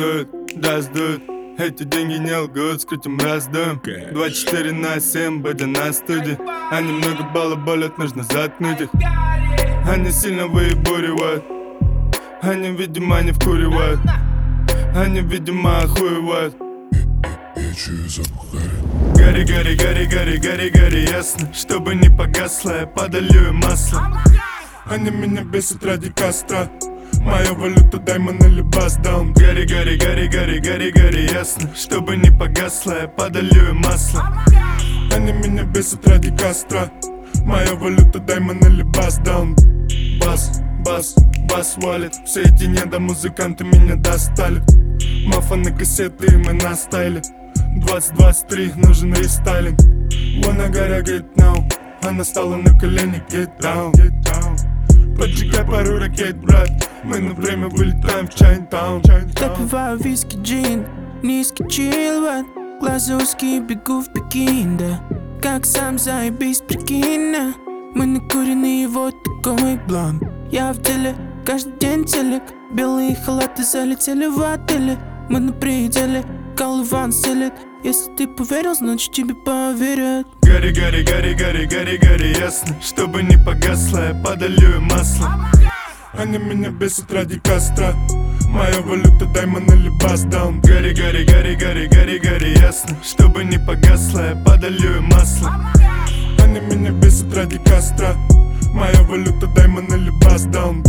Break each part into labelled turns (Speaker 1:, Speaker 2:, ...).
Speaker 1: дует, да сдует. Эти деньги не лгут, скрутим раздуем 24/7, будя на студии. Они много балаболят, нужно заткнуть их. Они сильно выебуривают. Они, видимо, не вкуривают. Они, видимо, охуевают.
Speaker 2: Я чую запах гари.
Speaker 1: Гори, гори, гори, гори, гори, гори, ясно. Чтобы не погасло, я подолью им масло. Они меня бесят ради костра. Моя валюта даймон или басдаун. Гори, гори, гори, гори, гори, гори, ясно. Чтобы не погасло, я подолью им масло. Они меня бесят ради костра. Моя валюта даймон или басдаун. Бас, бас, бас валит. Все эти недомузыканты меня достали. Мафа на кассеты и мы на стайле. 2023 нужен рестайлинг. Wanna gotta get now. Она стала на колени, get down, get down. Поджигай пару ракет, брат. Мы на время вылетаем в Чайнтаун.
Speaker 3: Допиваю виски, джин, низкий чилват. Глаза узкие, бегу в Пекин, да. Как сам заебись, прикинь, да. Мы накуренные, вот такой блон. Я в деле, каждый день телек. Белые халаты залетели в отеле. Мы на пределе, колыван селит. Если ты поверил, значит тебе поверят.
Speaker 1: Гори, гори, гори, гори, гори, гори, ясно. Чтобы не погасло, я подолью им масло. Они меня бесят ради костра. Моя валюта даймон или басдаун. Гори, гори, гори, гори, гори, гори, ясно. Чтобы не погасло, я подолью им масло. Они меня бесят ради костра. Моя валюта даймон или басдаун.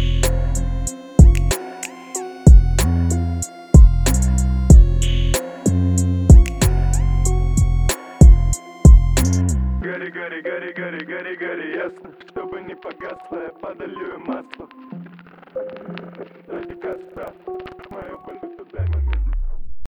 Speaker 1: Гори, гори, гори, гори, гори, гори, ясно. Чтобы не погасло, я подолью им масло. Ради костра.